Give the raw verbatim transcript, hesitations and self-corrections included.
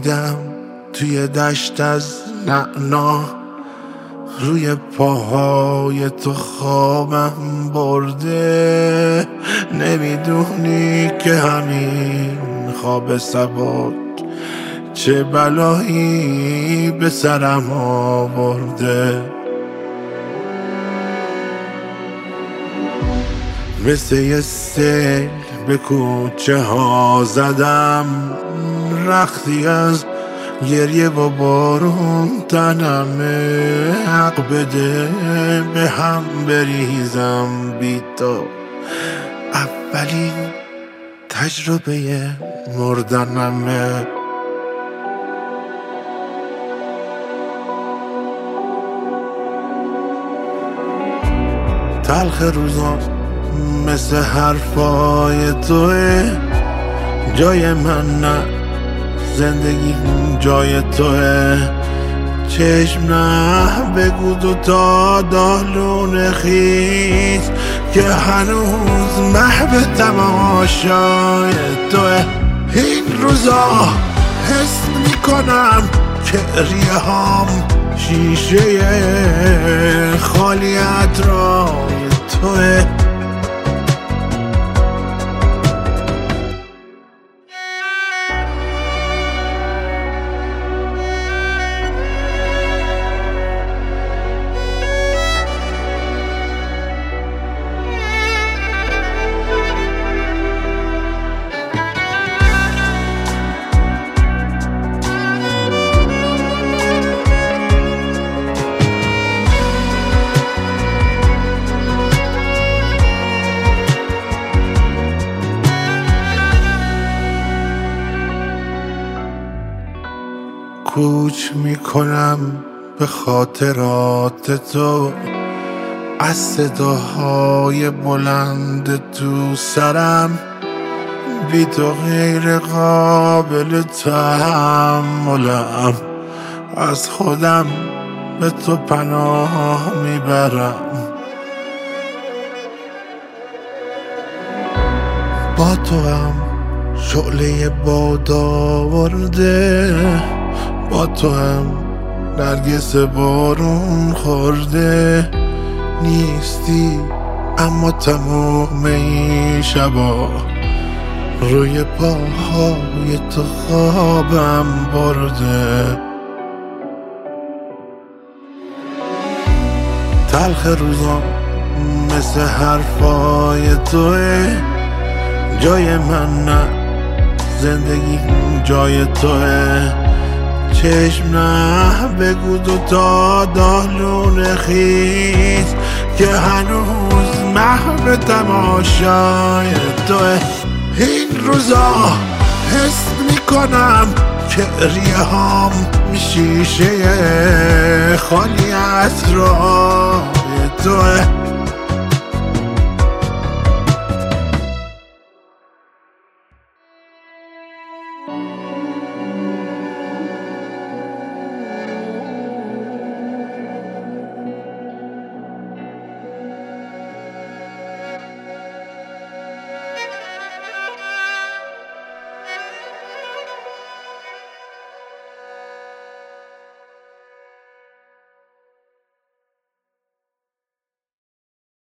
خوابیدم توی دشت از نعنا، روی پاهای تو خوابم برده. نمیدونی که همین خواب سبک چه بلایی به سرم آورده. مثل یه سیل به کوچه ها زدم، رختی از گریه و بارون تنمه. حق بده به هم بریزم بی تو، اولین تجربه مردنمه. تلخ روزا مثل حرفای توه، جای من نه، زندگی جای توه. چشم نه بگو دو تا دالون خیز که هنوز محو تماشای توه. این روزا حس میکنم که ریه هام شیشه خالی اطرای توه. کوچ میکنم به خاطرات تو، از صداهای بلند تو سرم. بی تو غیر قابل تحملم، از خودم به تو پناه میبرم. با تو هم شعله باد آورده، با تو هم نرگس بارون خورده. نیستی اما تمام این شبا روی پاهای تو خوابم برده. تلخ روزا مثل حرفای توه، جای من نه، زندگی جای توه. چشم نه بگو دو تا دالون خیز که هنوز محو تماشای توه. این روزا حس میکنم که ریه هام شیشه خالی اطرای توه.